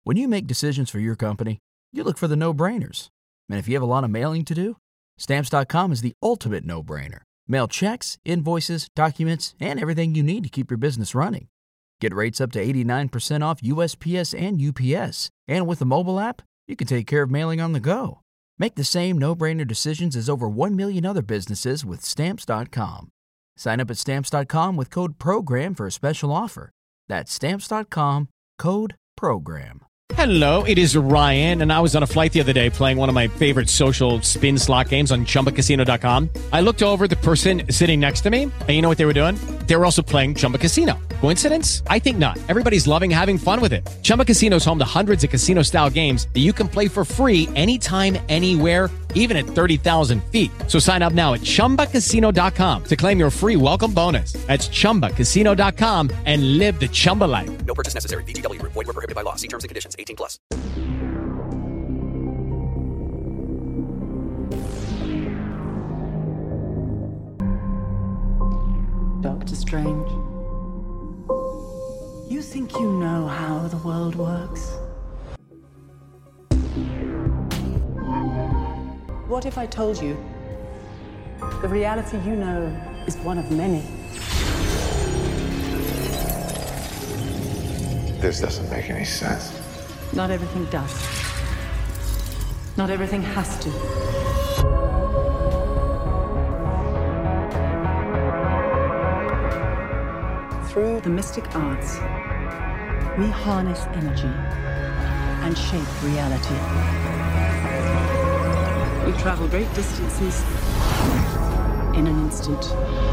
When you make decisions for your company, you look for the no-brainers. And if you have a lot of mailing to do, Stamps.com is the ultimate no-brainer. Mail checks, invoices, documents, and everything you need to keep your business running. Get rates up to 89% off USPS and UPS. And with the mobile app, you can take care of mailing on the go. Make the same no-brainer decisions as over 1 million other businesses with Stamps.com. Sign up at Stamps.com with code PROGRAM for a special offer. That's Stamps.com, code PROGRAM. Hello, it is Ryan, and I was on a flight the other day playing one of my favorite social spin slot games on ChumbaCasino.com. I looked over at the person sitting next to me, and you know what they were doing? They were also playing Chumba Casino. Coincidence? I think not. Everybody's loving having fun with it. Chumba Casino is home to hundreds of casino-style games that you can play for free anytime, anywhere, even at 30,000 feet. So sign up now at ChumbaCasino.com to claim your free welcome bonus. That's ChumbaCasino.com and live the Chumba life. No purchase necessary. VGW. Void where prohibited by law. See terms and conditions. 18+. Doctor Strange, you think you know how the world works? What if I told you the reality you know is one of many? This doesn't make any sense. Not everything does. Not everything has to. Through the mystic arts, we harness energy and shape reality. We travel great distances in an instant.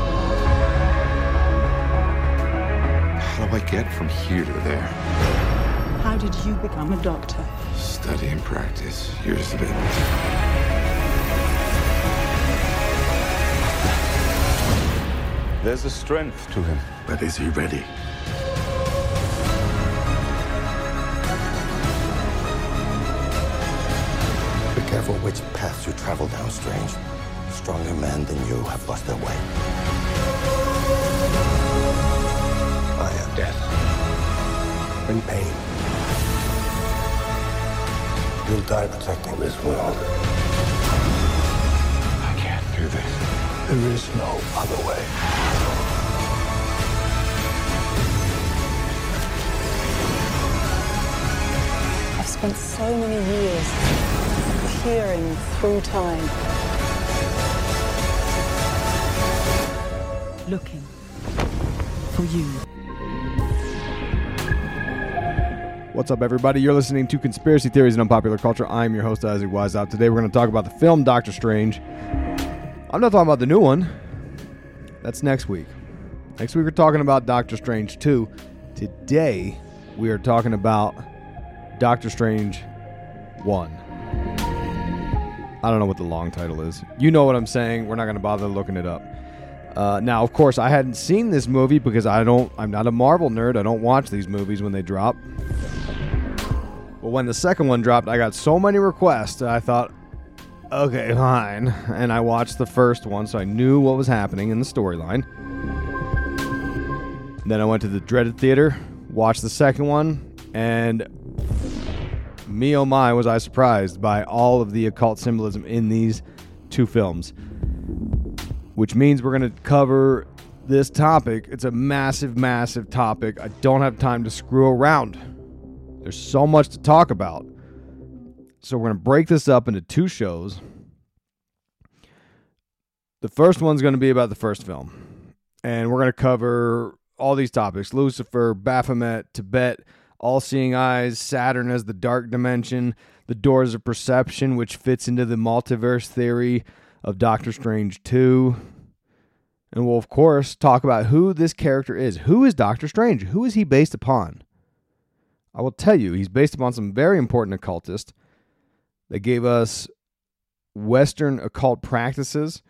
How do I get from here to there? How did you become a doctor? Study and practice, years of it. There's a strength to him. But is he ready? Be careful which paths you travel down, Strange. Stronger men than you have lost their way. I am death. In pain. You'll die protecting this world. I can't do this. There is no other way. I've spent so many years peering through time, looking for you. What's up, everybody? You're listening to Conspiracy Theories and Unpopular Culture. I'm your host, Isaac Wiseout. Today we're going to talk about the film Doctor Strange. I'm not talking about the new one. That's next week. Next week we're talking about Doctor Strange 2. Today we are talking about Doctor Strange 1. I don't know what the long title is. You know what I'm saying. We're not going to bother looking it up. Now, of course, I hadn't seen this movie because I'm not a Marvel nerd. I don't watch these movies when they drop. But when the second one dropped, I got so many requests that I thought, okay, fine. And I watched the first one, so I knew what was happening in the storyline. Then I went to the dreaded theater, watched the second one, and me oh my was I surprised by all of the occult symbolism in these two films. Which means we're going to cover this topic. It's a massive, massive topic. I don't have time to screw around. There's so much to talk about. So we're going to break this up into two shows. The first one's going to be about the first film. And we're going to cover all these topics. Lucifer, Baphomet, Tibet, All-Seeing Eyes, Saturn as the dark dimension, the Doors of Perception, which fits into the multiverse theory of Doctor Strange 2. And we'll, of course, talk about who this character is. Who is Doctor Strange? Who is he based upon? I will tell you, he's based upon some very important occultists that gave us Western occult practices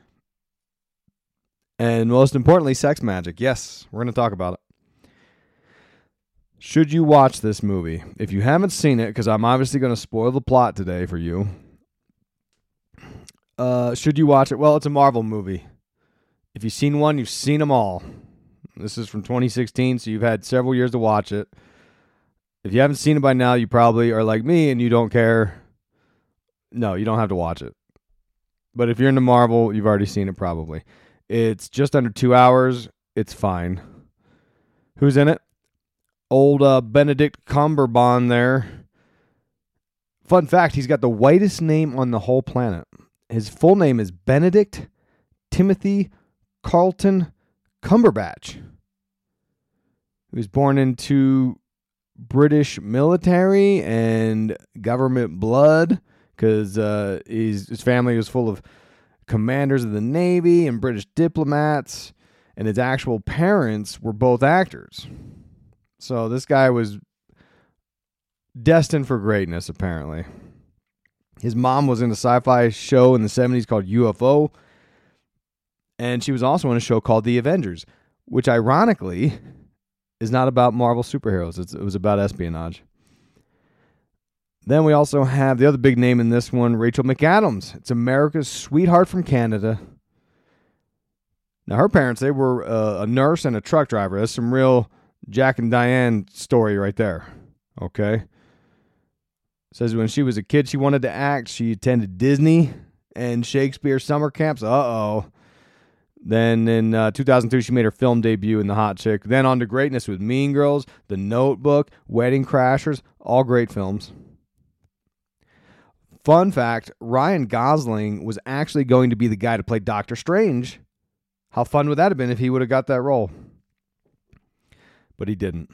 and, most importantly, sex magic. Yes, we're going to talk about it. Should you watch this movie? If you haven't seen it, because I'm obviously going to spoil the plot today for you, should you watch it? Well, it's a Marvel movie. If you've seen one, you've seen them all. This is from 2016, so you've had several years to watch it. If you haven't seen it by now, you probably are like me and you don't care. No, you don't have to watch it. But if you're into Marvel, you've already seen it probably. It's just under 2 hours. It's fine. Who's in it? Old Benedict Cumberbatch there. Fun fact, he's got the whitest name on the whole planet. His full name is Benedict Timothy Carlton Cumberbatch. He was born into British military and government blood because his family was full of commanders of the Navy and British diplomats, and his actual parents were both actors. So this guy was destined for greatness, apparently. His mom was in a sci-fi show in the 70s called UFO, and she was also in a show called The Avengers, which ironically is not about Marvel superheroes. It was about espionage. Then we also have the other big name in this one, Rachel McAdams. It's America's sweetheart from Canada. Now, her parents, they were a nurse and a truck driver. That's some real Jack and Diane story right there. Okay? Says when she was a kid, she wanted to act. She attended Disney and Shakespeare summer camps. Uh-oh. Then in 2002, she made her film debut in The Hot Chick. Then on to greatness with Mean Girls, The Notebook, Wedding Crashers, all great films. Fun fact, Ryan Gosling was actually going to be the guy to play Doctor Strange. How fun would that have been if he would have got that role? But he didn't.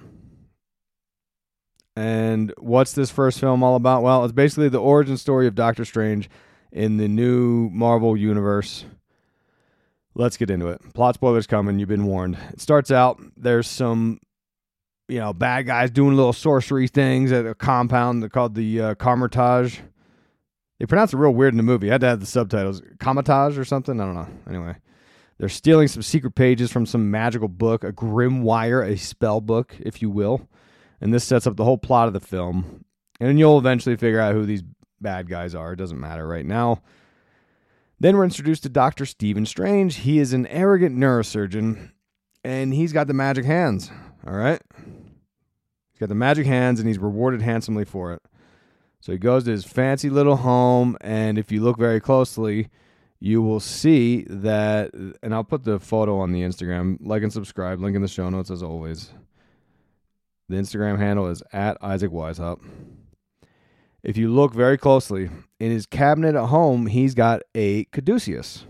And what's this first film all about? Well, it's basically the origin story of Doctor Strange in the new Marvel universe. Let's get into it. Plot spoilers coming. You've been warned. It starts out, there's some, bad guys doing little sorcery things at a compound. They're called the Kamar-Taj. They pronounce it real weird in the movie. I had to have the subtitles. Kamar-Taj or something? I don't know. Anyway, they're stealing some secret pages from some magical book, a grimoire, a spell book, if you will. And this sets up the whole plot of the film. And you'll eventually figure out who these bad guys are. It doesn't matter right now. Then we're introduced to Dr. Stephen Strange. He is an arrogant neurosurgeon, and he's got the magic hands, all right? He's got the magic hands, and he's rewarded handsomely for it. So he goes to his fancy little home, and if you look very closely, you will see that, and I'll put the photo on the Instagram. Like and subscribe. Link in the show notes, as always. The Instagram handle is @IsaacWiseHop. If you look very closely, in his cabinet at home, he's got a caduceus.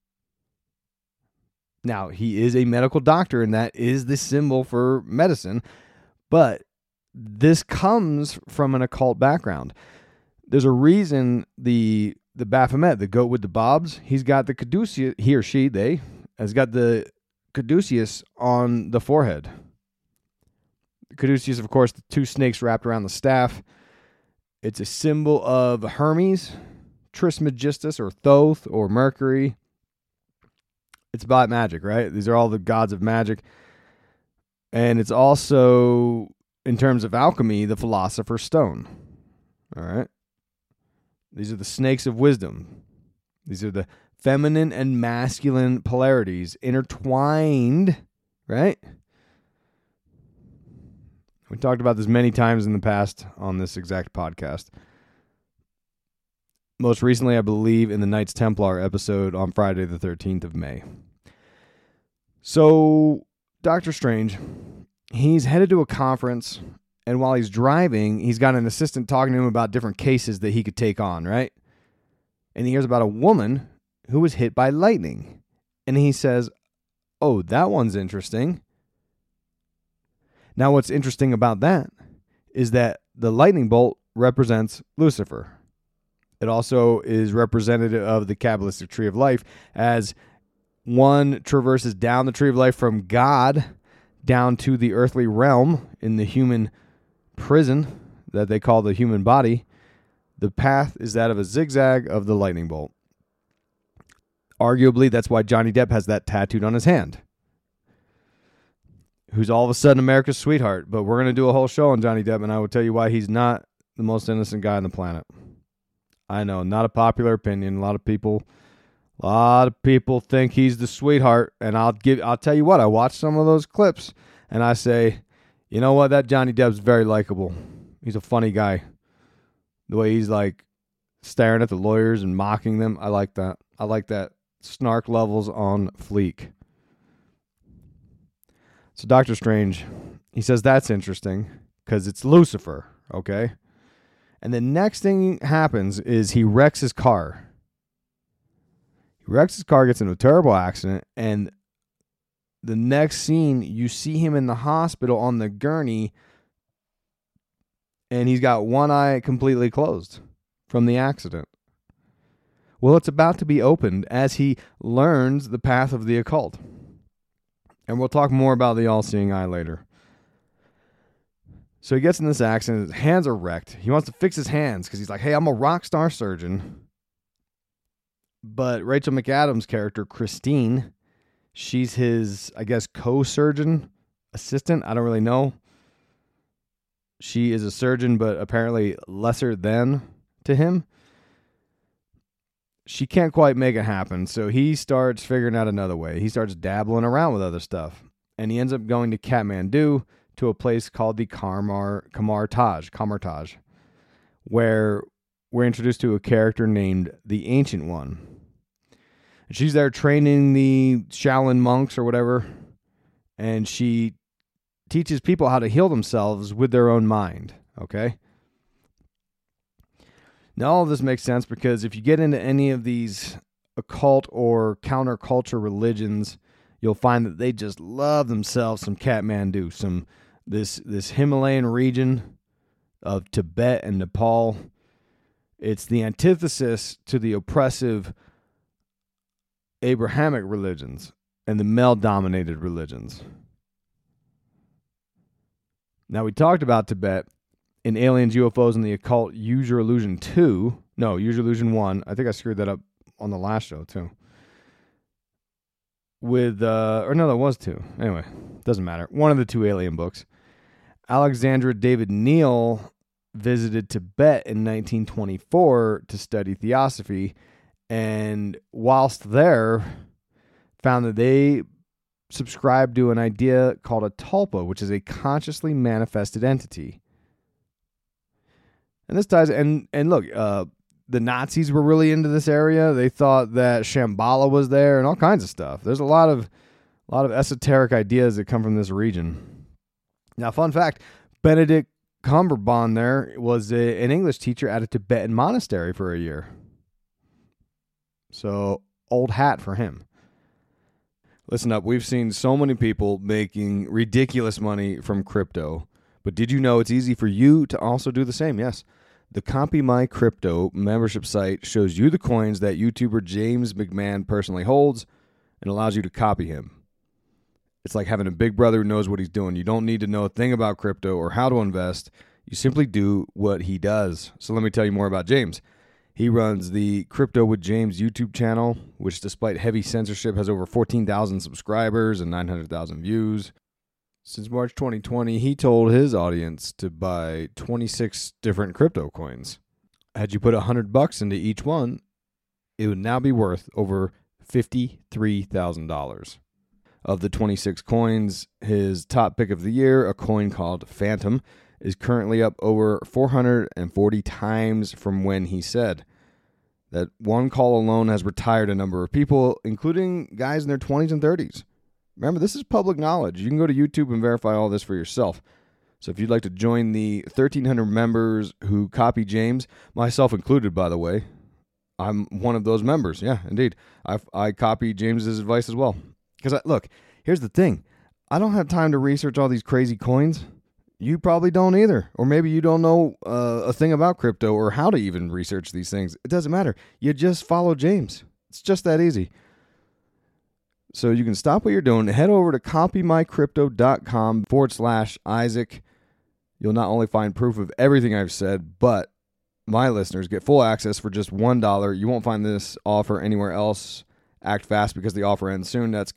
Now, he is a medical doctor, and that is the symbol for medicine, but this comes from an occult background. There's a reason the Baphomet, the goat with the bobs, he's got the caduceus, he or she, they, has got the caduceus on the forehead. The caduceus, of course, the two snakes wrapped around the staff. It's a symbol of Hermes, Trismegistus, or Thoth, or Mercury. It's about magic, right? These are all the gods of magic. And it's also, in terms of alchemy, the Philosopher's Stone. All right? These are the snakes of wisdom. These are the feminine and masculine polarities intertwined, right? We talked about this many times in the past on this exact podcast. Most recently, I believe, in the Knights Templar episode on Friday the 13th of May. So, Doctor Strange, he's headed to a conference, and while he's driving, he's got an assistant talking to him about different cases that he could take on, right? And he hears about a woman who was hit by lightning. And he says, oh, that one's interesting. Now, what's interesting about that is that the lightning bolt represents Lucifer. It also is representative of the Kabbalistic tree of life, as one traverses down the tree of life from God down to the earthly realm in the human prison that they call the human body. The path is that of a zigzag of the lightning bolt. Arguably, that's why Johnny Depp has that tattooed on his hand. Who's all of a sudden America's sweetheart. But we're going to do a whole show on Johnny Depp, and I will tell you why he's not the most innocent guy on the planet. I know, not a popular opinion. A lot of people think he's the sweetheart, and I'll tell you what, I watched some of those clips, and I say, You know what? That Johnny Depp's very likable. He's a funny guy. The way he's like staring at the lawyers and mocking them. I like that. I like that. Snark levels on fleek. So Doctor Strange, he says that's interesting because it's Lucifer, okay? And the next thing happens is he wrecks his car. He wrecks his car, gets into a terrible accident, and the next scene, you see him in the hospital on the gurney, and he's got one eye completely closed from the accident. Well, it's about to be opened as he learns the path of the occult. And we'll talk more about the all-seeing eye later. So he gets in this accident. His hands are wrecked. He wants to fix his hands because he's like, hey, I'm a rock star surgeon. But Rachel McAdams' character, Christine, she's his, I guess, co-surgeon, assistant. I don't really know. She is a surgeon, but apparently lesser than to him. She can't quite make it happen, so he starts figuring out another way. He starts dabbling around with other stuff, and he ends up going to Kathmandu to a place called the Kamartaj, where we're introduced to a character named the Ancient One. And she's there training the Shaolin monks or whatever, and she teaches people how to heal themselves with their own mind, okay? Now, all of this makes sense because if you get into any of these occult or counterculture religions, you'll find that they just love themselves some Kathmandu, this Himalayan region of Tibet and Nepal. It's the antithesis to the oppressive Abrahamic religions and the male-dominated religions. Now, we talked about Tibet in Aliens, UFOs, and the Occult, Use Your Illusion 2. No, Use Your Illusion 1. I think I screwed that up on the last show, too. Or no, that was 2. Anyway, doesn't matter. One of the 2 alien books. Alexandra David Neal visited Tibet in 1924 to study theosophy, and whilst there, found that they subscribed to an idea called a tulpa, which is a consciously manifested entity. And this ties, and look, the Nazis were really into this area. They thought that Shambhala was there and all kinds of stuff. There's a lot of esoteric ideas that come from this region. Now, fun fact, Benedict Cumberbatch there was an English teacher at a Tibetan monastery for a year. So, old hat for him. Listen up, we've seen so many people making ridiculous money from crypto. But did you know it's easy for you to also do the same? Yes. The Copy My Crypto membership site shows you the coins that YouTuber James McMahon personally holds and allows you to copy him. It's like having a big brother who knows what he's doing. You don't need to know a thing about crypto or how to invest. You simply do what he does. So let me tell you more about James. He runs the Crypto with James YouTube channel, which despite heavy censorship has over 14,000 subscribers and 900,000 views. Since March 2020, he told his audience to buy 26 different crypto coins. Had you put $100 into each one, it would now be worth over $53,000. Of the 26 coins, his top pick of the year, a coin called Phantom, is currently up over 440 times from when he said. That one call alone has retired a number of people, including guys in their 20s and 30s. Remember, this is public knowledge. You can go to YouTube and verify all this for yourself. So if you'd like to join the 1,300 members who copy James, myself included, by the way, I'm one of those members. Yeah, indeed. I copy James's advice as well. Because, look, here's the thing. I don't have time to research all these crazy coins. You probably don't either. Or maybe you don't know a thing about crypto or how to even research these things. It doesn't matter. You just follow James. It's just that easy. So you can stop what you're doing. Head over to copymycrypto.com/Isaac. You'll not only find proof of everything I've said, but my listeners get full access for just $1. You won't find this offer anywhere else. Act fast because the offer ends soon. That's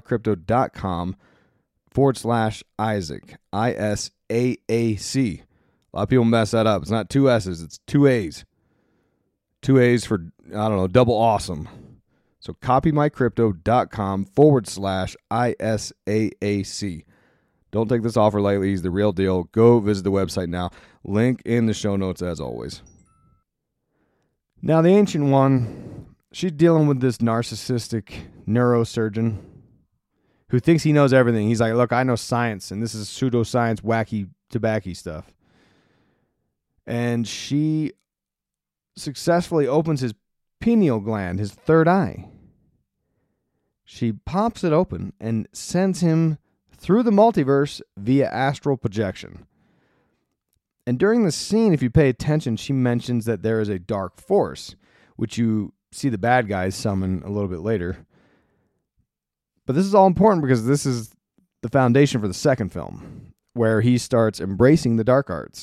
copymycrypto.com/Isaac. ISAAC. A lot of people mess that up. It's not 2 S's, it's 2 A's. 2 A's for, double awesome. So copymycrypto.com/ISAAC. Don't take this offer lightly. He's the real deal. Go visit the website now. Link in the show notes as always. Now, the Ancient One, she's dealing with this narcissistic neurosurgeon who thinks he knows everything. He's like, look, I know science, and this is pseudoscience, wacky, tobacco stuff. And she successfully opens his pineal gland, his third eye. She pops it open and sends him through the multiverse via astral projection. And during the scene, if you pay attention, she mentions that there is a dark force, which you see the bad guys summon a little bit later. But this is all important because this is the foundation for the second film, where he starts embracing the dark arts.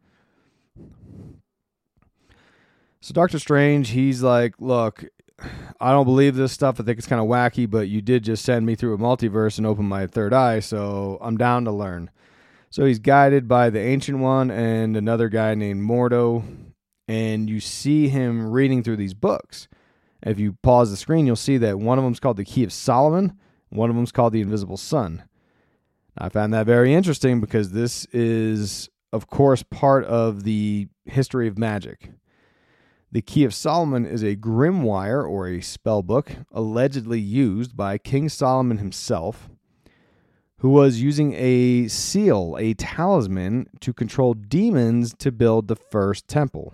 So Doctor Strange, he's like, look, I don't believe this stuff. I think it's kind of wacky, but you did just send me through a multiverse and open my third eye, so I'm down to learn. So he's guided by the Ancient One and another guy named Mordo, and you see him reading through these books. If you pause the screen, you'll see that one of them is called the Key of Solomon, one of them is called the Invisible Sun. I found that very interesting because this is, of course, part of the history of magic. The Key of Solomon is a grimoire or a spell book allegedly used by King Solomon himself, who was using a seal, a talisman, to control demons to build the first temple.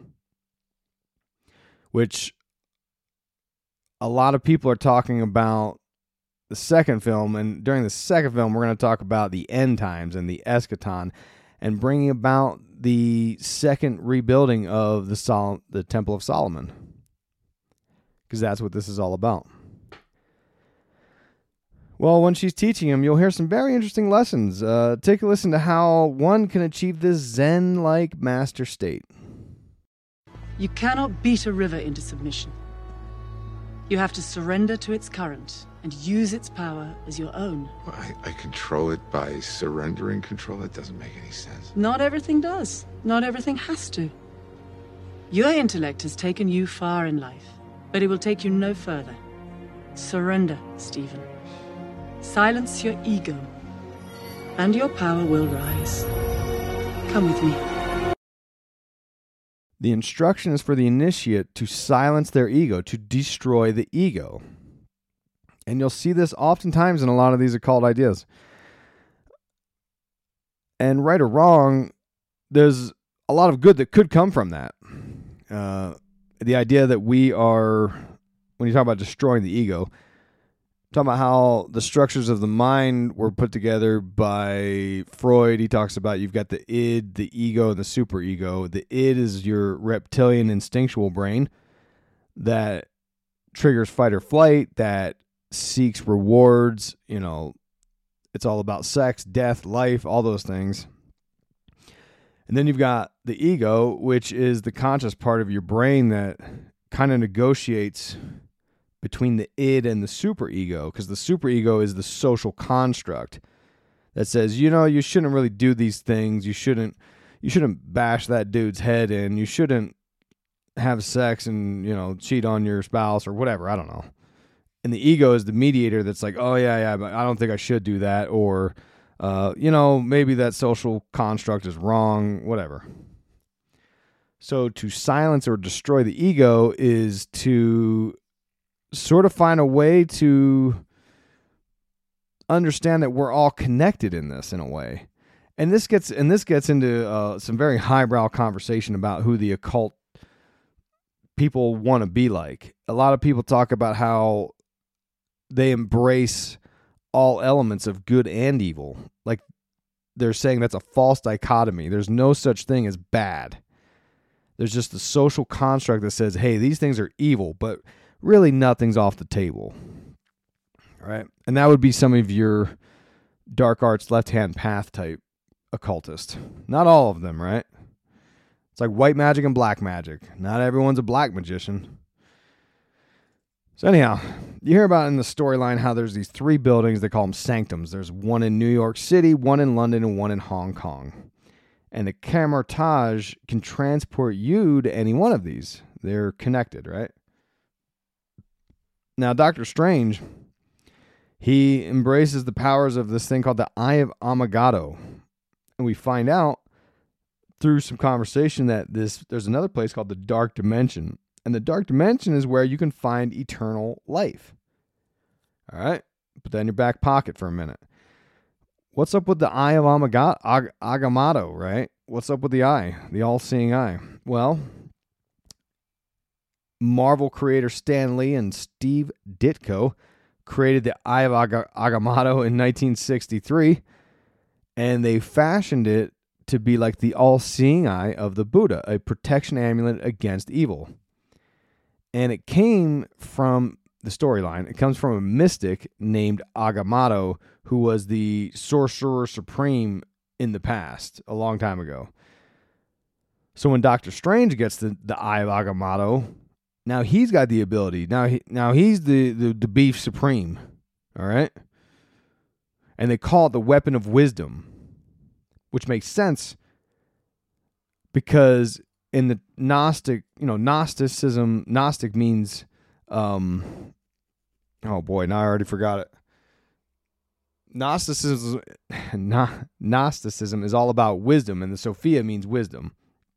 Which a lot of people are talking about the second film, and during the second film, we're going to talk about the end times and the eschaton, and bringing about the second rebuilding of the Temple of Solomon, because that's what this is all about. Well, when she's teaching him, you'll hear some very interesting lessons. Take a listen to how one can achieve this Zen-like master state. You cannot beat a river into submission. You have to surrender to its current and use its power as your own. Well, I control it by surrendering control? That doesn't make any sense. Not everything does. Not everything has to. Your intellect has taken you far in life, but it will take you no further. Surrender, Stephen. Silence your ego, and your power will rise. Come with me. The instruction is for the initiate to silence their ego, to destroy the ego. And you'll see this oftentimes in a lot of these occult ideas. And right or wrong, there's a lot of good that could come from that. The idea that we are, when you talk about destroying the ego, talking about how the structures of the mind were put together by Freud. He talks about you've got the id, the ego, and the superego. The id is your reptilian instinctual brain that triggers fight or flight, that seeks rewards. You know, it's all about sex, death, life, all those things. And then you've got the ego, which is the conscious part of your brain that kind of negotiates between the id and the superego, because the superego is the social construct that says, you know, you shouldn't really do these things. You shouldn't bash that dude's head in. You shouldn't have sex and, you know, cheat on your spouse or whatever. I don't know. And the ego is the mediator that's like, oh yeah, but I don't think I should do that. Or, you know, maybe that social construct is wrong, whatever. So to silence or destroy the ego is to sort of find a way to understand that we're all connected in this in a way. And this gets into some very highbrow conversation about who the occult people want to be like. A lot of people talk about how they embrace all elements of good and evil. Like they're saying that's a false dichotomy. There's no such thing as bad. There's just the social construct that says, hey, these things are evil, but really nothing's off the table. All right? And that would be some of your dark arts left-hand path type occultist. Not all of them, right? It's like white magic and black magic. Not everyone's a black magician. So anyhow, you hear about in the storyline how there's these 3 buildings, they call them sanctums. There's one in New York City, one in London, and one in Hong Kong. And the Camertage can transport you to any one of these. They're connected, right? Now, Doctor Strange, He embraces the powers of this thing called the Eye of Agamotto. And we find out through some conversation that there's another place called the Dark Dimension. And the Dark Dimension is where you can find eternal life. All right? Put that in your back pocket for a minute. What's up with the Eye of Agamotto, right? What's up with the eye, the all-seeing eye? Well, Marvel creator Stan Lee and Steve Ditko created the Eye of Agamotto in 1963, and they fashioned it to be like the all-seeing eye of the Buddha, a protection amulet against evil. And it came from the storyline. It comes from a mystic named Agamotto, who was the sorcerer supreme in the past, a long time ago. So when Doctor Strange gets the Eye of Agamotto, now he's got the ability. Now he's the beef supreme. All right? And they call it the weapon of wisdom, which makes sense because in the Gnosticism, Gnostic means, oh boy, now I already forgot it. Gnosticism is all about wisdom, and the Sophia means wisdom.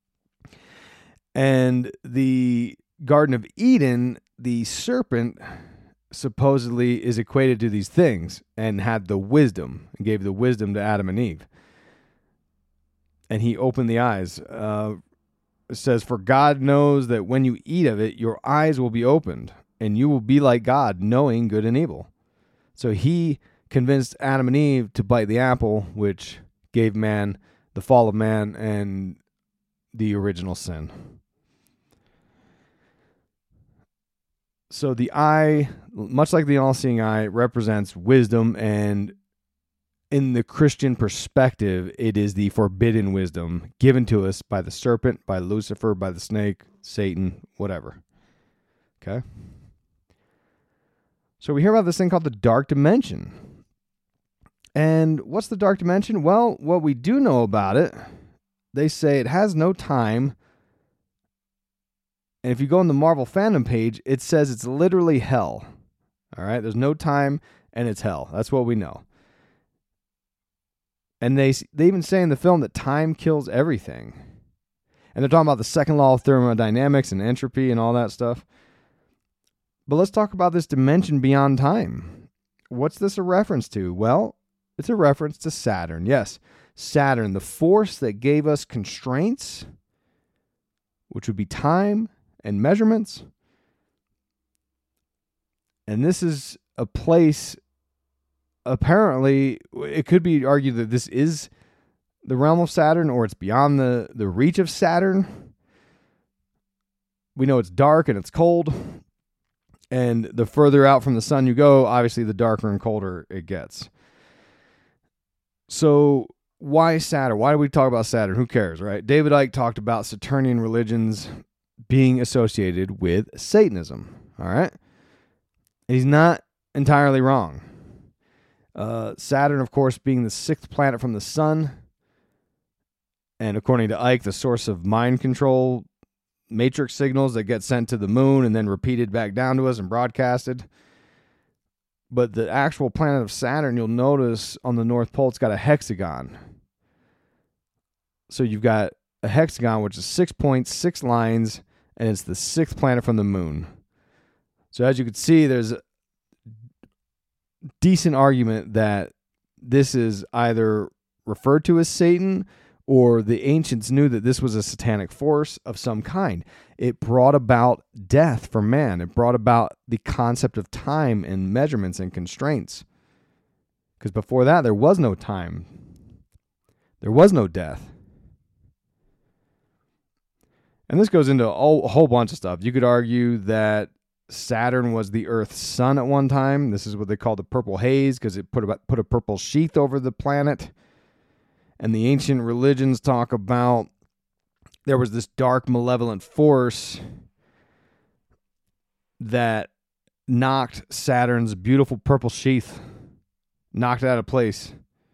And the Garden of Eden, the serpent supposedly is equated to these things and had the wisdom and gave the wisdom to Adam and Eve. And he opened the eyes. It says, "For God knows that when you eat of it, your eyes will be opened, and you will be like God, knowing good and evil." So he convinced Adam and Eve to bite the apple, which gave man the fall of man and the original sin. So the eye, much like the all-seeing eye, represents wisdom, and in the Christian perspective, it is the forbidden wisdom given to us by the serpent, by Lucifer, by the snake, Satan, whatever. Okay? So we hear about this thing called the Dark Dimension. And what's the Dark Dimension? Well, what we do know about it, they say it has no time. And if you go on the Marvel fandom page, it says it's literally hell. All right? There's no time, and it's hell. That's what we know. And they even say in the film that time kills everything. And they're talking about the second law of thermodynamics and entropy and all that stuff. But let's talk about this dimension beyond time. What's this a reference to? Well, it's a reference to Saturn. Yes, Saturn, the force that gave us constraints, which would be time and measurements. And this is a place, apparently, it could be argued that this is the realm of Saturn, or it's beyond the reach of Saturn. We know it's dark and it's cold. And the further out from the sun you go, obviously the darker and colder it gets. So why Saturn? Why do we talk about Saturn? Who cares, right? David Icke talked about Saturnian religions being associated with Satanism. All right? And he's not entirely wrong. Saturn, of course, being the sixth planet from the sun. And according to Icke, the source of mind control matrix signals that get sent to the moon and then repeated back down to us and broadcasted. But the actual planet of Saturn, you'll notice on the North Pole, it's got a hexagon. So you've got a hexagon, which is 6 points, 6 lines, and it's the sixth planet from the moon. So as you can see, there's a decent argument that this is either referred to as Satan, or the ancients knew that this was a satanic force of some kind. It brought about death for man. It brought about the concept of time and measurements and constraints. Because before that, there was no time. There was no death. And this goes into a whole bunch of stuff. You could argue that Saturn was the Earth's sun at one time. This is what they call the purple haze, because it put a purple sheath over the planet. And the ancient religions talk about there was this dark, malevolent force that knocked Saturn's beautiful purple sheath, knocked it out of place.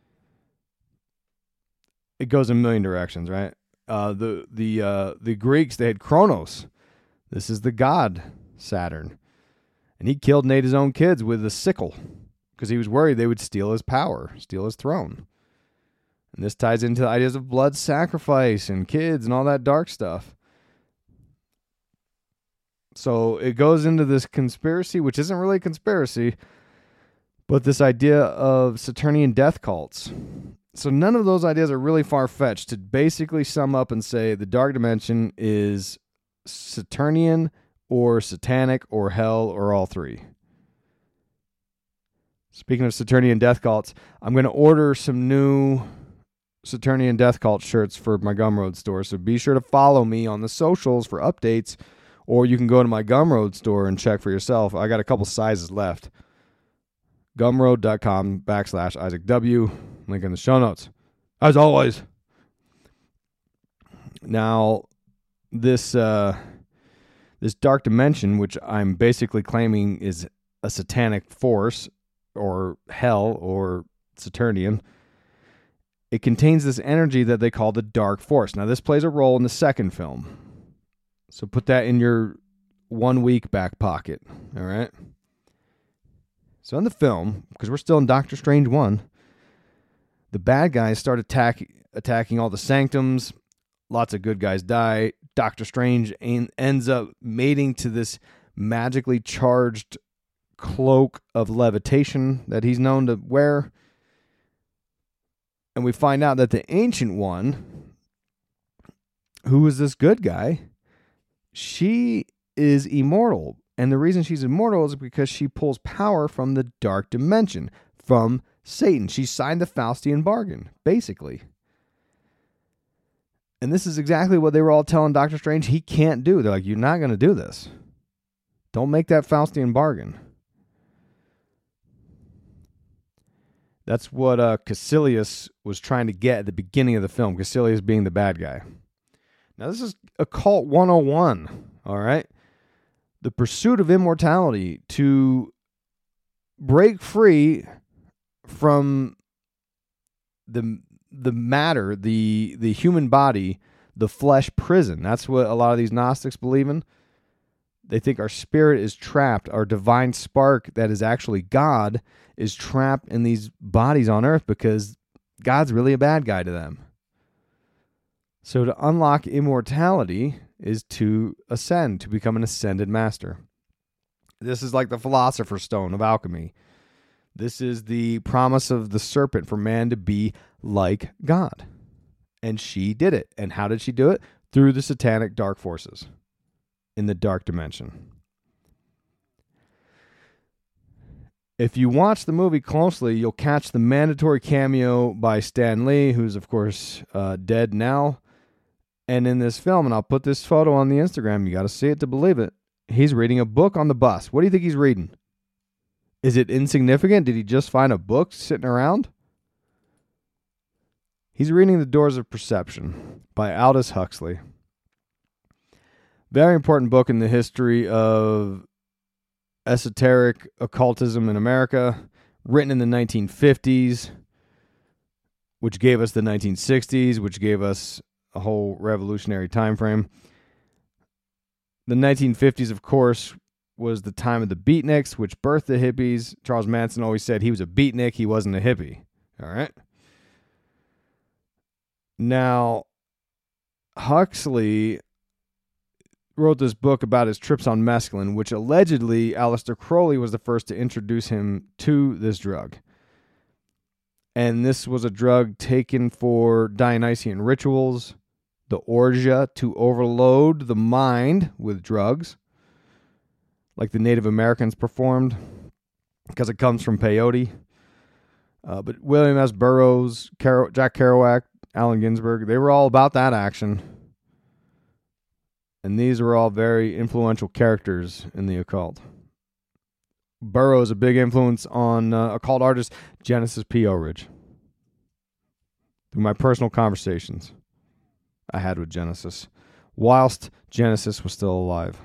It goes in a million directions, right? The Greeks, they had Kronos. This is the god Saturn. And he killed and ate his own kids with a sickle. because he was worried they would steal his power, steal his throne. And this ties into the ideas of blood sacrifice and kids and all that dark stuff. So it goes into this conspiracy, which isn't really a conspiracy, but this idea of Saturnian death cults. So none of those ideas are really far-fetched to basically sum up and say the dark dimension is Saturnian or satanic or hell or all three. Speaking of Saturnian death cults, I'm going to order some new Saturnian death cult shirts for my Gumroad store, so be sure to follow me on the socials for updates, or you can go to my Gumroad store and check for yourself. I got a couple sizes left. Gumroad.com/Isaac W. Link in the show notes. As always. Now, this dark dimension, which I'm basically claiming is a satanic force, or hell, or Saturnian, it contains this energy that they call the dark force. Now, this plays a role in the second film. So put that in your 1 week back pocket. All right? So in the film, because we're still in Doctor Strange 1, the bad guys start attacking all the sanctums. Lots of good guys die. Doctor Strange ends up mating to this magically charged cloak of levitation that he's known to wear. And we find out that the Ancient One, who is this good guy, she is immortal. And the reason she's immortal is because she pulls power from the dark dimension, from Satan. She signed the Faustian bargain, basically. And this is exactly what they were all telling Doctor Strange he can't do. They're like, you're not going to do this. Don't make that Faustian bargain. That's what Caecilius was trying to get at the beginning of the film, Caecilius being the bad guy. Now, this is Occult 101, all right? The pursuit of immortality, to break free from the matter, the human body, the flesh prison. That's what a lot of these Gnostics believe in. They think our spirit is trapped. Our divine spark that is actually God is trapped in these bodies on earth because God's really a bad guy to them. So to unlock immortality is to ascend, to become an ascended master. This is like the Philosopher's Stone of alchemy. This is the promise of the serpent for man to be like God. And she did it. And how did she do it? Through the satanic dark forces in the dark dimension. If you watch the movie closely, you'll catch the mandatory cameo by Stan Lee, who's, of course, dead now. And in this film, and I'll put this photo on the Instagram, you got to see it to believe it, he's reading a book on the bus. What do you think he's reading? Is it insignificant? Did he just find a book sitting around? He's reading The Doors of Perception by Aldous Huxley. Very important book in the history of esoteric occultism in America, written in the 1950s, which gave us the 1960s, which gave us a whole revolutionary time frame. The 1950s, of course, was the time of the beatniks, which birthed the hippies. Charles Manson always said he was a beatnik, he wasn't a hippie. All right? Now, Huxley wrote this book about his trips on mescaline, which allegedly Aleister Crowley was the first to introduce him to this drug. And this was a drug taken for Dionysian rituals, the orgia, to overload the mind with drugs, like the Native Americans performed, because it comes from peyote. But William S. Burroughs, Jack Kerouac, Allen Ginsberg, they were all about that action. And these were all very influential characters in the occult. Burroughs, a big influence on occult artist Genesis P. Oridge. Through my personal conversations I had with Genesis, whilst Genesis was still alive.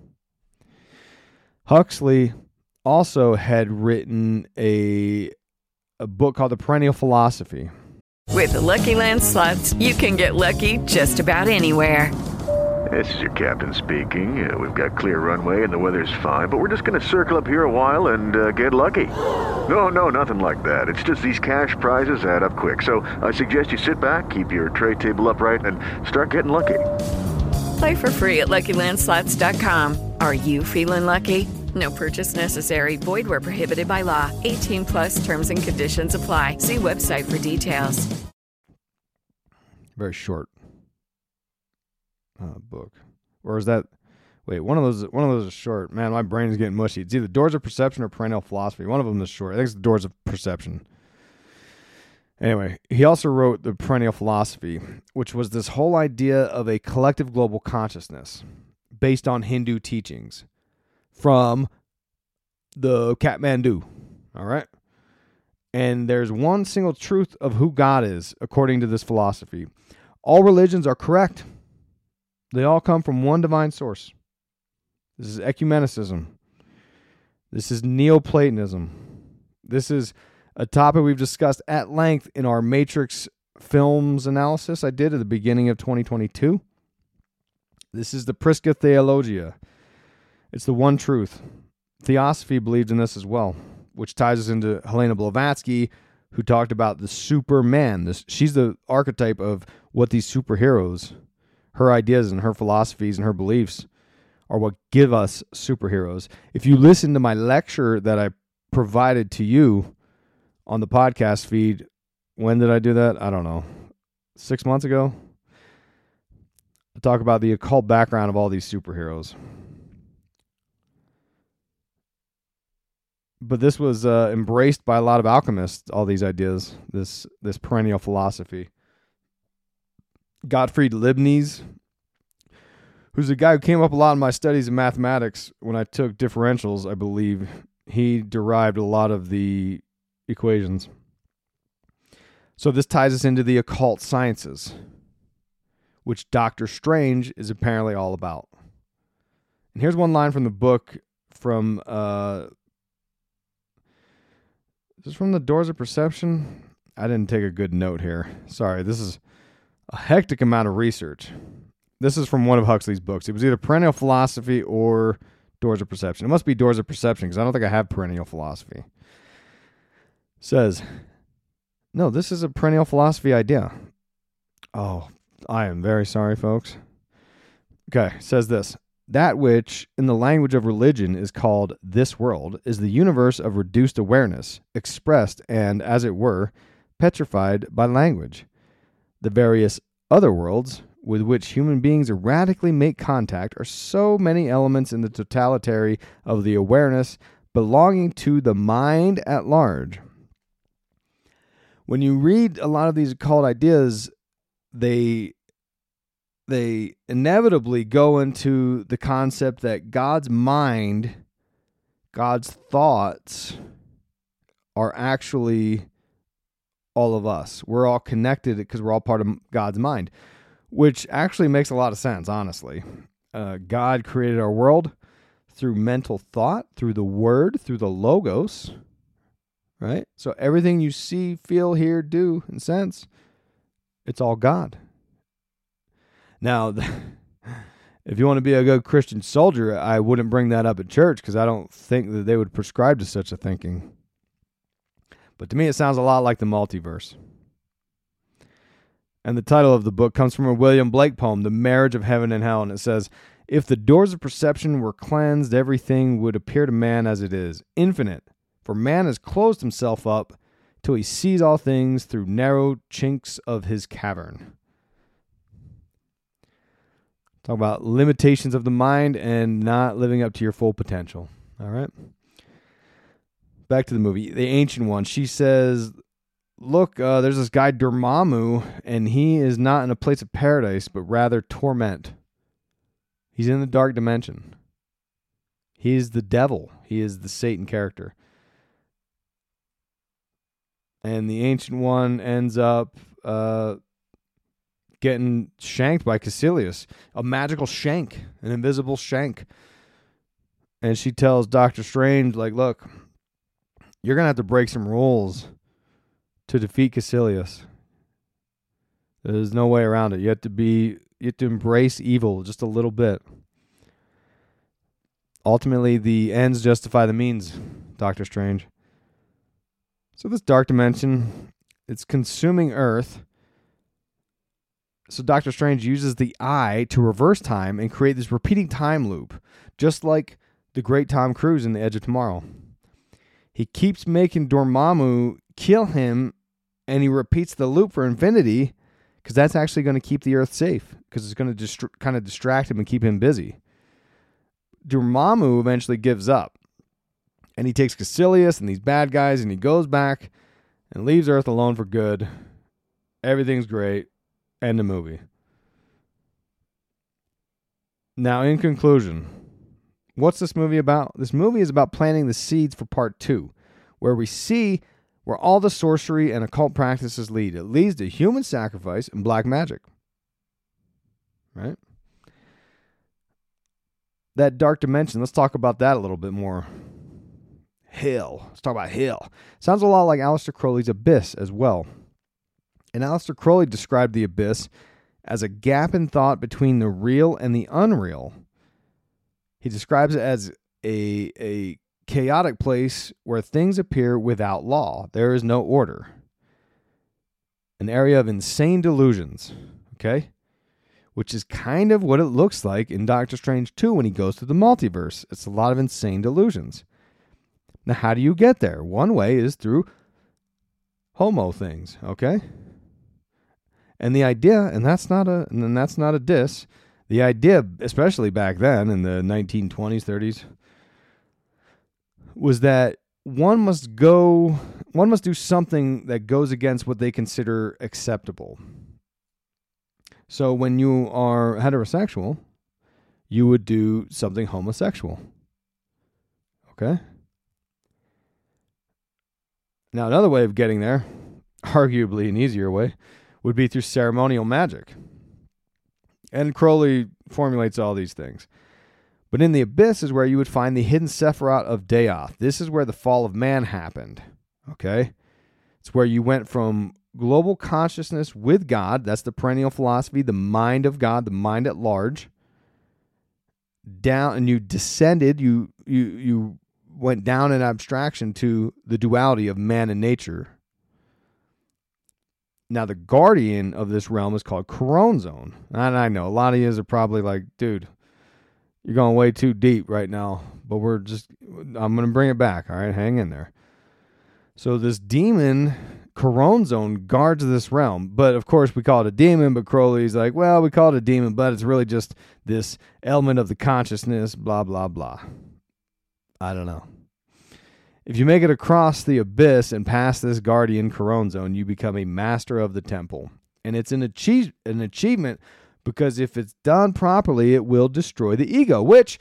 Huxley also had written a book called The Perennial Philosophy. With the Lucky Land Slots, you can get lucky just about anywhere. This is your captain speaking. We've got clear runway and the weather's fine, but we're just going to circle up here a while and get lucky. No, nothing like that. It's just these cash prizes add up quick. So I suggest you sit back, keep your tray table upright, and start getting lucky. Play for free at LuckyLandSlots.com. Are you feeling lucky? No purchase necessary. Void where prohibited by law. 18 plus terms and conditions apply. See website for details. Very short book. Or is that... Wait, one of those is short. Man, my brain is getting mushy. It's either Doors of Perception or Perennial Philosophy. One of them is short. I think it's the Doors of Perception. Anyway, he also wrote the Perennial Philosophy, which was this whole idea of a collective global consciousness based on Hindu teachings from the Kathmandu. All right? And there's one single truth of who God is, according to this philosophy. All religions are correct. They all come from one divine source. This is ecumenicism. This is Neoplatonism. This is a topic we've discussed at length in our Matrix films analysis I did at the beginning of 2022. This is the Prisca Theologia. It's the one truth. Theosophy believed in this as well, which ties us into Helena Blavatsky, who talked about the Superman. She's the archetype of what these superheroes, her ideas and her philosophies and her beliefs, are what give us superheroes. If you listen to my lecture that I provided to you on the podcast feed, when did I do that? I don't know. 6 months ago? I talk about the occult background of all these superheroes. But this was embraced by a lot of alchemists, all these ideas, this perennial philosophy. Gottfried Leibniz, who's a guy who came up a lot in my studies in mathematics when I took differentials, I believe. He derived a lot of the equations. So this ties us into the occult sciences, which Doctor Strange is apparently all about. And here's one line from the book from... Is this from the Doors of Perception? I didn't take a good note here. Sorry, this is a hectic amount of research. This is from one of Huxley's books. It was either Perennial Philosophy or Doors of Perception. It must be Doors of Perception because I don't think I have Perennial Philosophy. It says, no, this is a Perennial Philosophy idea. Oh, I am very sorry, folks. Okay, it says this. That which, in the language of religion, is called this world, is the universe of reduced awareness, expressed and, as it were, petrified by language. The various other worlds with which human beings erratically make contact are so many elements in the totality of the awareness belonging to the mind at large. When you read a lot of these occult ideas, they inevitably go into the concept that God's mind, God's thoughts, are actually all of us. We're all connected because we're all part of God's mind, which actually makes a lot of sense, honestly. God created our world through mental thought, through the word, through the logos, right? So everything you see, feel, hear, do, and sense, it's all God. Now, if you want to be a good Christian soldier, I wouldn't bring that up at church because I don't think that they would prescribe to such a thinking. But to me, it sounds a lot like the multiverse. And the title of the book comes from a William Blake poem, The Marriage of Heaven and Hell, and it says, if the doors of perception were cleansed, everything would appear to man as it is, infinite. For man has closed himself up till he sees all things through narrow chinks of his cavern. Talk about limitations of the mind and not living up to your full potential. All right. Back to the movie. The Ancient One. She says, look, there's this guy Dormammu, and he is not in a place of paradise, but rather torment. He's in the dark dimension. He is the devil. He is the Satan character. And the Ancient One ends up... getting shanked by Caecilius, a magical shank, an invisible shank. And she tells Doctor Strange, like, look, you're going to have to break some rules to defeat Caecilius. There's no way around it. You You have to embrace evil just a little bit. Ultimately, the ends justify the means, Doctor Strange. So this dark dimension, it's consuming Earth. So Doctor Strange uses the eye to reverse time and create this repeating time loop, just like the great Tom Cruise in The Edge of Tomorrow. He keeps making Dormammu kill him, and he repeats the loop for infinity, because that's actually going to keep the Earth safe, because it's going to kind of distract him and keep him busy. Dormammu eventually gives up, and he takes Caecilius and these bad guys, and he goes back and leaves Earth alone for good. Everything's great. End of movie. Now, in conclusion, what's this movie about? This movie is about planting the seeds for part 2, where we see where all the sorcery and occult practices lead. It leads to human sacrifice and black magic. Right? That dark dimension, let's talk about that a little bit more. Hell. Let's talk about hell. Sounds a lot like Aleister Crowley's Abyss as well. And Aleister Crowley described the Abyss as a gap in thought between the real and the unreal. He describes it as a chaotic place where things appear without law. There is no order. An area of insane delusions. Okay? Which is kind of what it looks like in Doctor Strange 2 when he goes to the multiverse. It's a lot of insane delusions. Now, how do you get there? One way is through homo things, okay? And the idea, and that's not a diss, the idea, especially back then in the 1920s, 30s, was that one must do something that goes against what they consider acceptable. So when you are heterosexual, you would do something homosexual. Okay? Now, another way of getting there, arguably an easier way, would be through ceremonial magic. And Crowley formulates all these things. But in the Abyss is where you would find the hidden Sephiroth of Daoth. This is where the fall of man happened. Okay? It's where you went from global consciousness with God, that's the perennial philosophy, the mind of God, the mind at large, down, and you descended, you went down in abstraction to the duality of man and nature. Now, the guardian of this realm is called Corone Zone. And I know a lot of you are probably like, dude, you're going way too deep right now, but I'm going to bring it back, all right? Hang in there. So this demon, Corone Zone, guards this realm. But, of course, we call it a demon, but Crowley's like, well, we call it a demon, but it's really just this element of the consciousness, blah, blah, blah. I don't know. If you make it across the Abyss and past this guardian Corone Zone, you become a master of the temple. And it's an achievement because if it's done properly, it will destroy the ego, which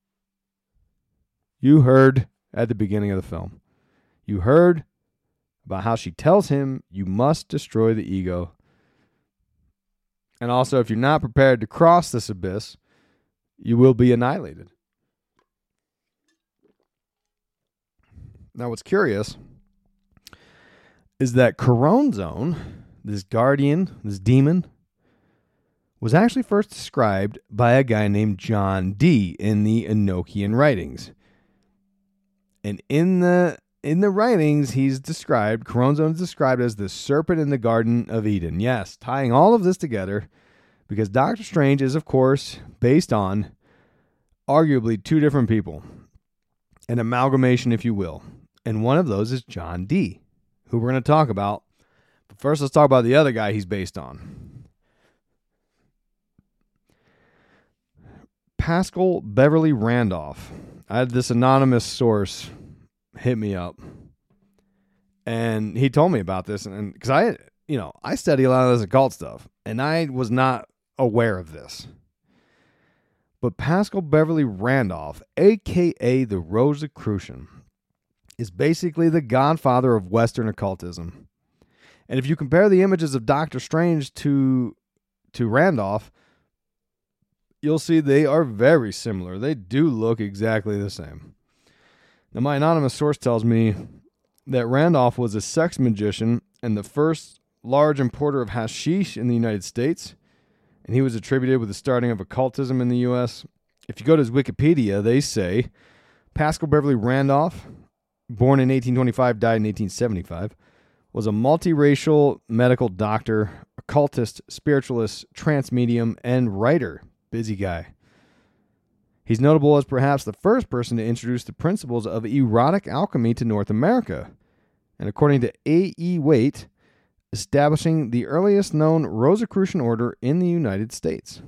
you heard at the beginning of the film. You heard about how she tells him you must destroy the ego. And also, if you're not prepared to cross this abyss, you will be annihilated. Now, what's curious is that Corone Zone, this guardian, this demon, was actually first described by a guy named John Dee in the Enochian writings. And in the writings, Corone Zone is described as the serpent in the Garden of Eden. Yes, tying all of this together, because Doctor Strange is, of course, based on arguably two different people. An amalgamation, if you will. And one of those is John Dee, who we're going to talk about. But first, let's talk about the other guy he's based on. Paschal Beverly Randolph. I had this anonymous source hit me up. And he told me about this. And because I study a lot of this occult stuff. And I was not aware of this. But Paschal Beverly Randolph, a.k.a. the Rosicrucian, is basically the godfather of Western occultism. And if you compare the images of Doctor Strange to Randolph, you'll see they are very similar. They do look exactly the same. Now, my anonymous source tells me that Randolph was a sex magician and the first large importer of hashish in the United States. and he was attributed with the starting of occultism in the U.S. If you go to his Wikipedia, they say Paschal Beverly Randolph, born in 1825, died in 1875, was a multiracial medical doctor, occultist, spiritualist, trance medium, and writer. Busy guy. He's notable as perhaps the first person to introduce the principles of erotic alchemy to North America, and according to A.E. Waite, establishing the earliest known Rosicrucian order in the United States.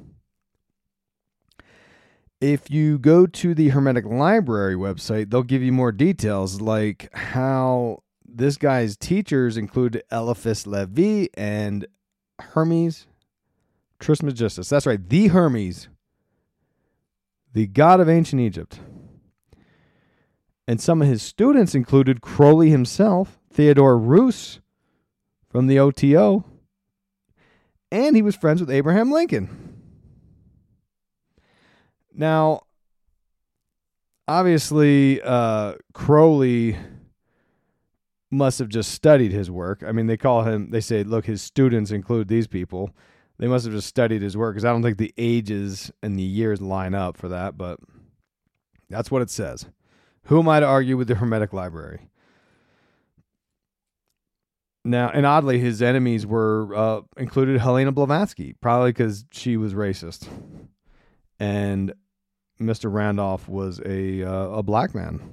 If you go to the Hermetic Library website, they'll give you more details, like how this guy's teachers include Eliphas Levi and Hermes Trismegistus. That's right, the Hermes, the god of ancient Egypt. And some of his students included Crowley himself, Theodore Roos from the OTO, and he was friends with Abraham Lincoln. Now, obviously, Crowley must have just studied his work. I mean, they say, look, his students include these people. They must have just studied his work, because I don't think the ages and the years line up for that, but that's what it says. Who am I to argue with the Hermetic Library? Now, and oddly, his enemies were included Helena Blavatsky, probably because she was racist. And Mr. Randolph was a black man.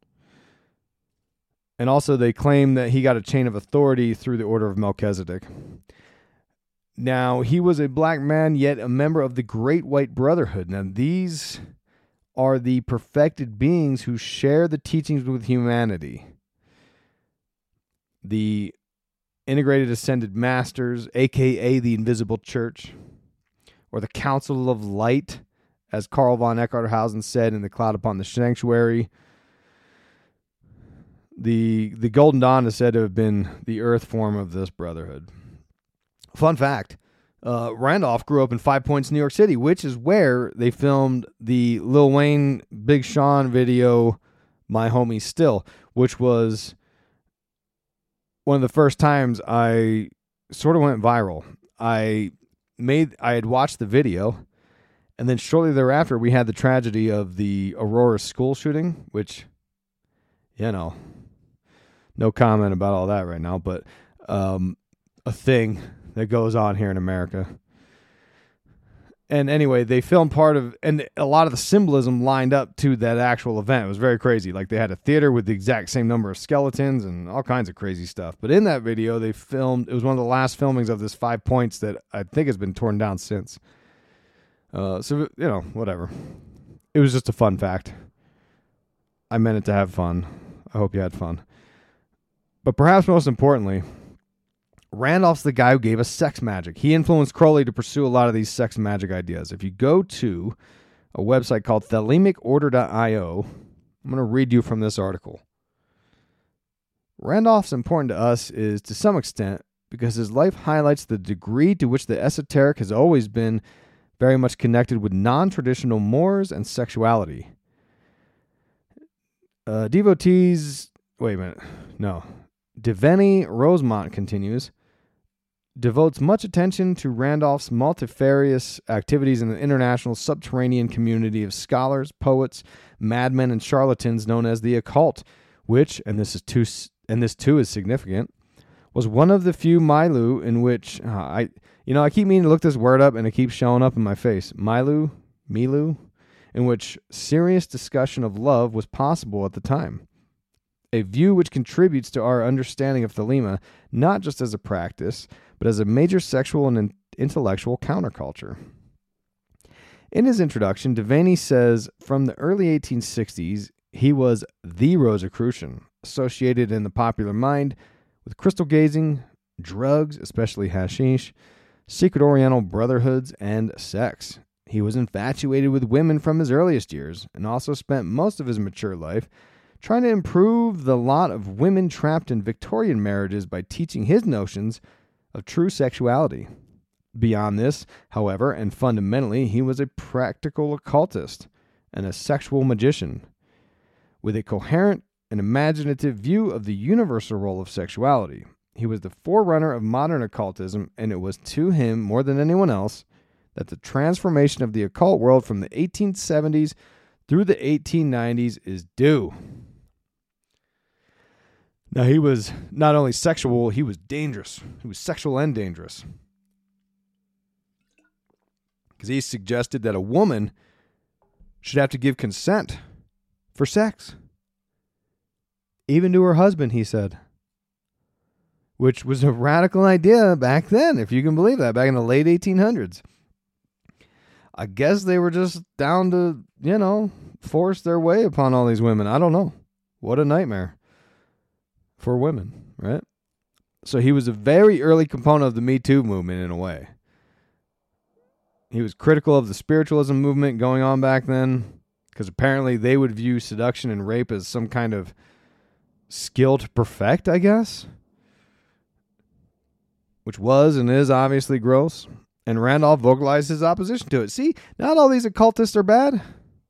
And also they claim that he got a chain of authority through the Order of Melchizedek. Now, he was a black man, yet a member of the Great White Brotherhood. Now, these are the perfected beings who share the teachings with humanity. The Integrated Ascended Masters, a.k.a. the Invisible Church, or the Council of Light, as Karl von Eckarthausen said in The Cloud Upon the Sanctuary. The Golden Dawn is said to have been the earth form of this brotherhood. Fun fact, Randolph grew up in Five Points, New York City, which is where they filmed the Lil Wayne, Big Sean video, My Homie Still, which was one of the first times I sort of went viral. I had watched the video, and then shortly thereafter, we had the tragedy of the Aurora school shooting, which, no comment about all that right now, but a thing that goes on here in America. And anyway, they filmed part of, and a lot of the symbolism lined up to that actual event. It was very crazy. Like, they had a theater with the exact same number of skeletons and all kinds of crazy stuff. But in that video, they filmed, it was one of the last filmings of this 5 Points that I think has been torn down since. So, whatever. It was just a fun fact. I meant it to have fun. I hope you had fun. But perhaps most importantly, Randolph's the guy who gave us sex magic. He influenced Crowley to pursue a lot of these sex magic ideas. If you go to a website called thelemicorder.io, I'm going to read you from this article. Randolph's important to us is, to some extent, because his life highlights the degree to which the esoteric has always been very much connected with non-traditional mores and sexuality. Deveni Rosemont continues, devotes much attention to Randolph's multifarious activities in the international subterranean community of scholars, poets, madmen, and charlatans known as the occult, which, and this too is significant, was one of the few milieu in which I keep meaning to look this word up and it keeps showing up in my face. Milieu, in which serious discussion of love was possible at the time. A view which contributes to our understanding of Thelema, not just as a practice, but as a major sexual and intellectual counterculture. In his introduction, Devaney says from the early 1860s, he was the Rosicrucian, associated in the popular mind with crystal gazing, drugs, especially hashish, secret Oriental brotherhoods, and sex. He was infatuated with women from his earliest years, and also spent most of his mature life trying to improve the lot of women trapped in Victorian marriages by teaching his notions of true sexuality. Beyond this, however, and fundamentally, he was a practical occultist and a sexual magician, with a coherent and imaginative view of the universal role of sexuality. He was the forerunner of modern occultism, and it was to him, more than anyone else, that the transformation of the occult world from the 1870s through the 1890s is due. Now, he was not only sexual, he was dangerous. He was sexual and dangerous. Because he suggested that a woman should have to give consent for sex. Even to her husband, he said. Which was a radical idea back then, if you can believe that, back in the late 1800s. I guess they were just down to, force their way upon all these women. I don't know. What a nightmare for women, right? So he was a very early component of the Me Too movement in a way. He was critical of the spiritualism movement going on back then, because apparently they would view seduction and rape as some kind of skill to perfect, I guess. Which was and is obviously gross. And Randolph vocalized his opposition to it. See, not all these occultists are bad. I'm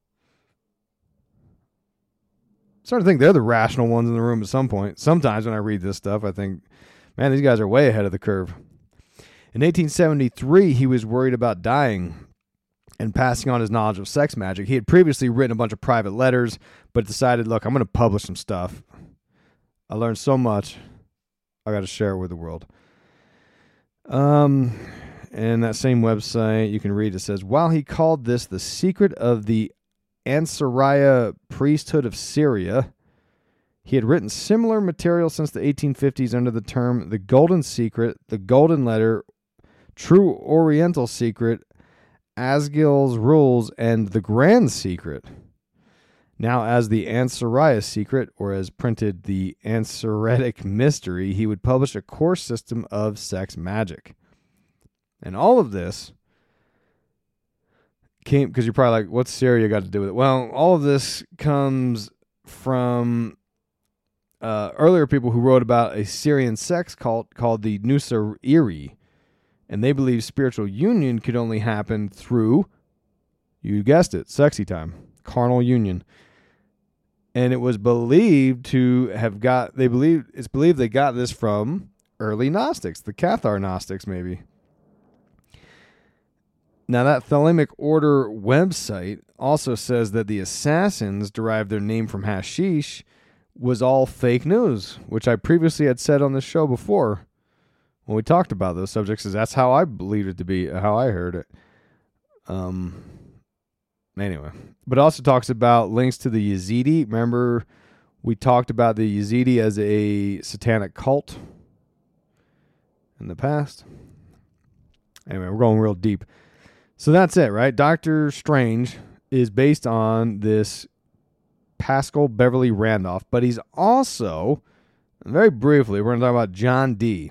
starting to think they're the rational ones in the room at some point. Sometimes when I read this stuff, I think, man, these guys are way ahead of the curve. In 1873, he was worried about dying and passing on his knowledge of sex magic. He had previously written a bunch of private letters, but decided, look, I'm going to publish some stuff. I learned so much. I got to share it with the world. And that same website, you can read, it says, while he called this the secret of the Ansariya priesthood of Syria, he had written similar material since the 1850s under the term the Golden Secret, the Golden Letter, True Oriental Secret, Asgil's Rules, and the Grand Secret. Now as the Ansariya Secret, or as printed the Ansaritic Mystery, he would publish a course system of sex magic. And all of this came, because you're probably like, what's Syria got to do with it? Well, all of this comes from earlier people who wrote about a Syrian sex cult called the Nusayri. And they believed spiritual union could only happen through, you guessed it, sexy time, carnal union. And it was believed to have it's believed they got this from early Gnostics, the Cathar Gnostics maybe. Now, that Thelemic Order website also says that the assassins derived their name from hashish was all fake news, which I previously had said on this show before when we talked about those subjects, is that's how I believed it to be, how I heard it. Anyway, but it also talks about links to the Yazidi. Remember, we talked about the Yazidi as a satanic cult in the past. Anyway, we're going real deep. So that's it, right? Doctor Strange is based on this Paschal Beverly Randolph, but he's also, very briefly, we're going to talk about John Dee.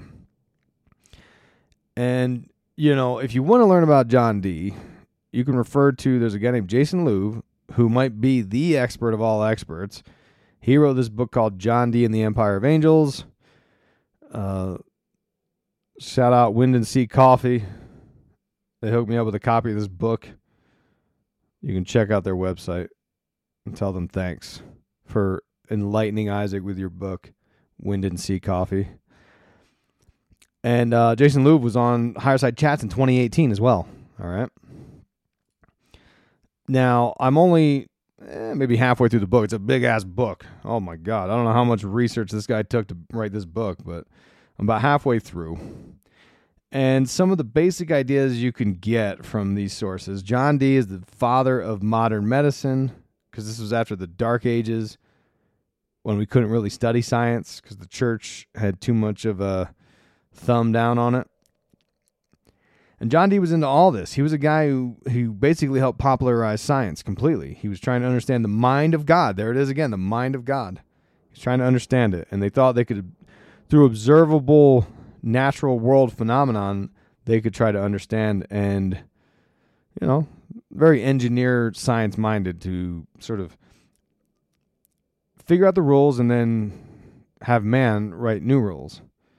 And, if you want to learn about John Dee, you can refer to, there's a guy named Jason Louv, who might be the expert of all experts. He wrote this book called John Dee and the Empire of Angels. Shout out Wind and Sea Coffee. They hooked me up with a copy of this book. You can check out their website and tell them thanks for enlightening Isaac with your book, Wind and Sea Coffee. And Jason Louv was on Higher Side Chats in 2018 as well. All right. Now, I'm only maybe halfway through the book. It's a big-ass book. Oh, my God. I don't know how much research this guy took to write this book, but I'm about halfway through. And some of the basic ideas you can get from these sources. John Dee is the father of modern medicine, because this was after the Dark Ages, when we couldn't really study science, because the church had too much of a thumb down on it. And John Dee was into all this. He was a guy who basically helped popularize science completely. He was trying to understand the mind of God. There it is again, the mind of God. He's trying to understand it. And they thought they could, through observable natural world phenomenon, they could try to understand and, very engineer science-minded to sort of figure out the rules and then have man write new rules.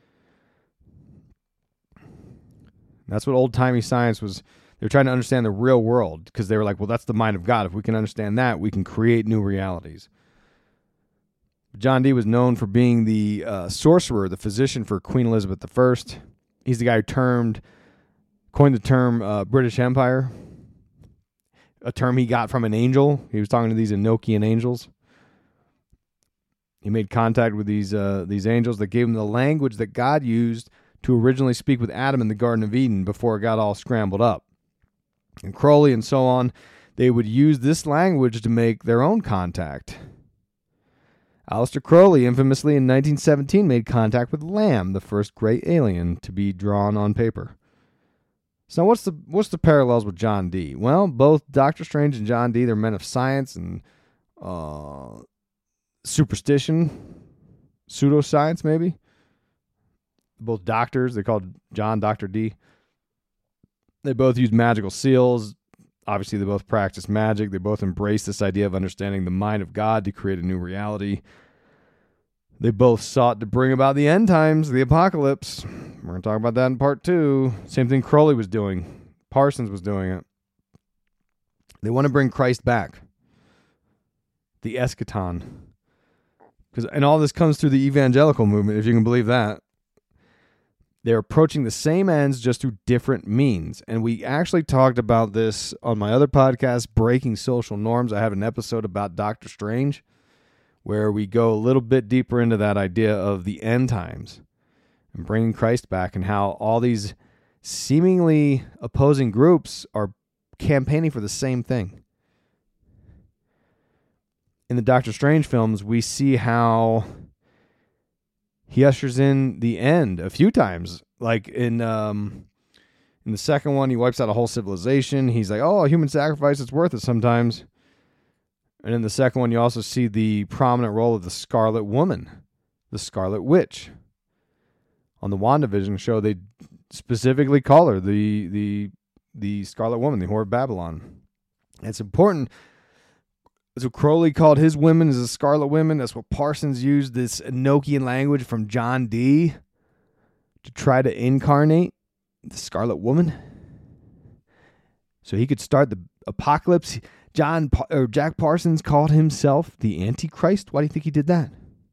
That's what old-timey science was. They were trying to understand the real world because they were like, well, that's the mind of God. If we can understand that, we can create new realities. John Dee was known for being the sorcerer, the physician for Queen Elizabeth I. He's the guy who termed coined the term British Empire, a term he got from an angel. He was talking to these Enochian angels. He made contact with these angels that gave him the language that God used to originally speak with Adam in the Garden of Eden before it got all scrambled up. And Crowley and so on, they would use this language to make their own contact. Aleister Crowley infamously in 1917 made contact with Lamb, the first great alien to be drawn on paper. So what's the parallels with John Dee? Well, both Doctor Strange and John Dee, they're men of science and superstition, pseudoscience maybe. Both doctors. They called John Dr. Dee. They both use magical seals. Obviously, they both practice magic. They both embrace this idea of understanding the mind of God to create a new reality. They both sought to bring about the end times, the apocalypse. We're going to talk about that in part 2. Same thing Crowley was doing. Parsons was doing it. They want to bring Christ back. The eschaton. And all this comes through the evangelical movement, if you can believe that. They're approaching the same ends just through different means. And we actually talked about this on my other podcast, Breaking Social Norms. I have an episode about Doctor Strange where we go a little bit deeper into that idea of the end times and bringing Christ back and how all these seemingly opposing groups are campaigning for the same thing. In the Doctor Strange films, we see how he ushers in the end a few times. Like in the second one, he wipes out a whole civilization. He's like, oh, human sacrifice, it's worth it sometimes. And in the second one, you also see the prominent role of the Scarlet Woman, the Scarlet Witch. On the WandaVision show, they specifically call her the Scarlet Woman, the Whore of Babylon. And it's important. That's what Crowley called his women, as the Scarlet Women. That's what Parsons used, this Enochian language from John Dee to try to incarnate the Scarlet Woman. So he could start the apocalypse. Jack Parsons called himself the Antichrist. Why do you think he did that?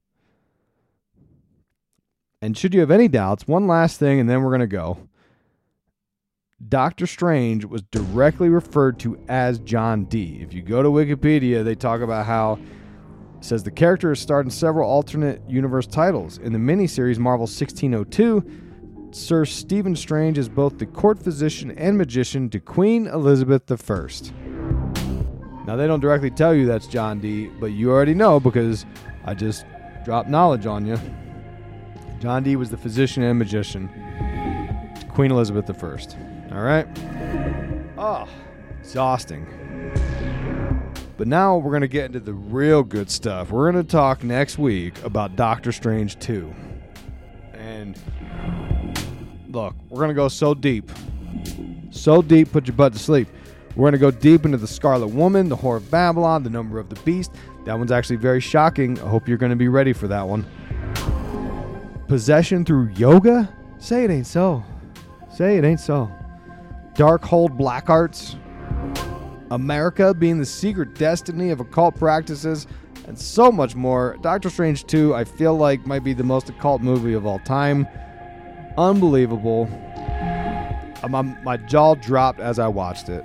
And should you have any doubts, one last thing and then we're going to go. Doctor Strange was directly referred to as John Dee. If you go to Wikipedia, they talk about how it says the character has starred in several alternate universe titles. In the miniseries Marvel 1602, Sir Stephen Strange is both the court physician and magician to Queen Elizabeth I. Now, they don't directly tell you that's John Dee, but you already know because I just dropped knowledge on you. John Dee was the physician and magician to Queen Elizabeth I. All right? Oh, exhausting. But now we're going to get into the real good stuff. We're going to talk next week about Doctor Strange 2. And look, we're going to go so deep. So deep, put your butt to sleep. We're going to go deep into the Scarlet Woman, the Whore of Babylon, the Number of the Beast. That one's actually very shocking. I hope you're going to be ready for that one. Possession through yoga? Say it ain't so. Say it ain't so. Darkhold black arts. America being the secret destiny of occult practices, and so much more. Doctor Strange 2, I feel like, might be the most occult movie of all time. Unbelievable. My jaw dropped as I watched it.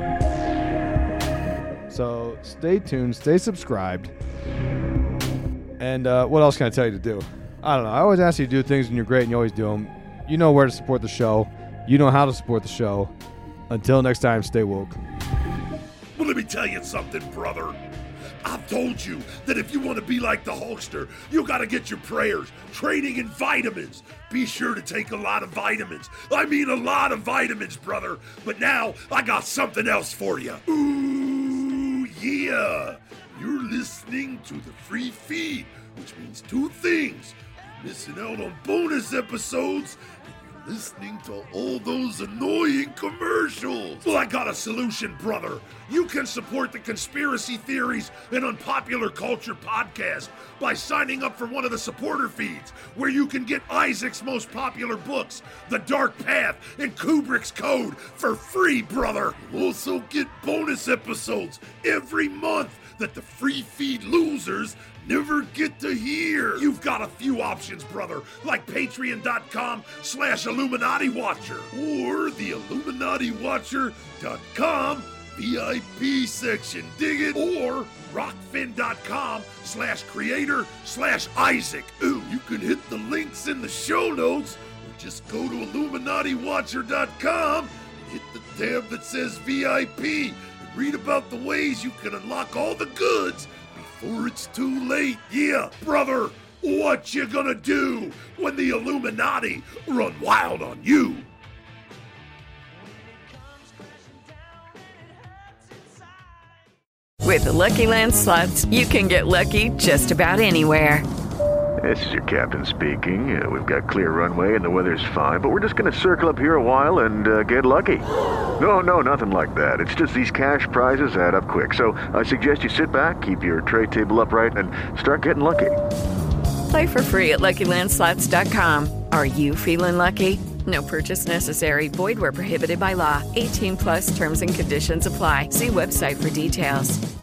So stay tuned, stay subscribed. And what else can I tell you to do? I don't know. I always ask you to do things when you're great and you always do them. You know where to support the show. You know how to support the show. Until next time, stay woke. Well, let me tell you something, brother. I've told you that if you want to be like the Hulkster, you got to get your prayers, training, and vitamins. Be sure to take a lot of vitamins. I mean a lot of vitamins, brother. But now I got something else for you. Ooh, yeah. You're listening to the free feed, which means two things. You're missing out on bonus episodes, and you're listening to all those annoying commercials. Well, I got a solution, brother. You can support the Conspiracy Theories and Unpopular Culture podcast by signing up for one of the supporter feeds, where you can get Isaac's most popular books, The Dark Path and Kubrick's Code, for free, brother. You also get bonus episodes every month that the free feed losers never get to hear. You've got a few options, brother, like patreon.com/Illuminati Watcher or the IlluminatiWatcher.com VIP section, dig it? Or rockfin.com/creator/Isaac. Ooh, you can hit the links in the show notes or just go to IlluminatiWatcher.com and hit the tab that says VIP and read about the ways you can unlock all the goods before it's too late. Yeah, brother, what you gonna do when the Illuminati run wild on you? With the Lucky Land Slots, you can get lucky just about anywhere. This is your captain speaking. We've got clear runway and the weather's fine, but we're just going to circle up here a while and get lucky. No, nothing like that. It's just these cash prizes add up quick. So I suggest you sit back, keep your tray table upright, and start getting lucky. Play for free at LuckyLandSlots.com. Are you feeling lucky? No purchase necessary. Void where prohibited by law. 18+ terms and conditions apply. See website for details.